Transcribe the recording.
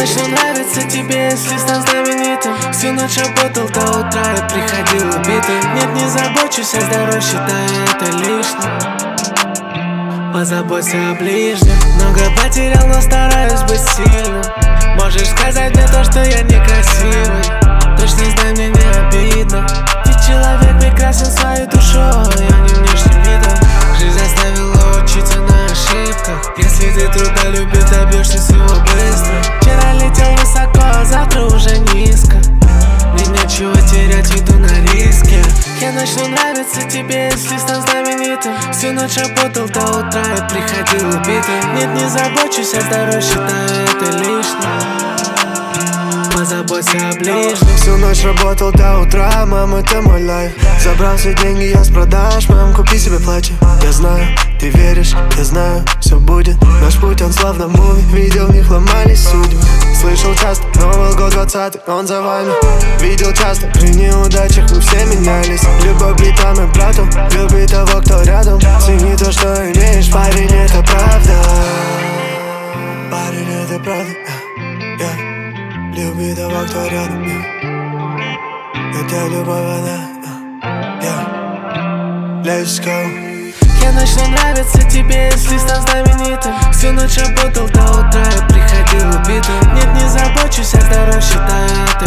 начну нравиться тебе, если стану знаменитым. Всю ночь работал до утра и приходил убитым. Нет, не забочусь о здоровье, считаю это лишним. Позаботься о ближнем. Много потерял, но стараюсь быть сильным. Можешь сказать мне то, что я некрасивый. Точно знай, мне не обидно. Ведь человек прекрасен своей душой, а не внешним видом. Жизнь заставила учиться на ошибках. Если ты трудолюбив, добьешься всего быстро. Вчера летел высоко, а завтра уже низко. Мне нечего терять, иду на риски. Я начну нравиться тебе, если стану знаменитым. Всю ночь работал до утра и приходил убитым. Нет, не забочусь о здоровье, считаю это лишним. Позаботься о ближнем. Всю ночь работал до утра, мам, это мой лайф. Забрал все деньги я с продаж, мам, купи себе платье. Я знаю, ты веришь, я знаю, все будет. Наш путь, он словно муви, видел, в них ломались судьбы. Слышал часто, Новый год 20-й, он за вами. Видел часто, при неудачах мы все менялись. Любовь плита мы брату, люби того, кто рядом. Цени то, что имеешь, парень, это правда. Парень, это правда, yeah. Люби того, кто рядом, yeah. Это любовь, она, yeah. Let's go. Я начну нравиться тебе, если стану знаменитым. Всю ночь работал до утра и приходил убитым. Нет, не забочусь о здоровье, считаю это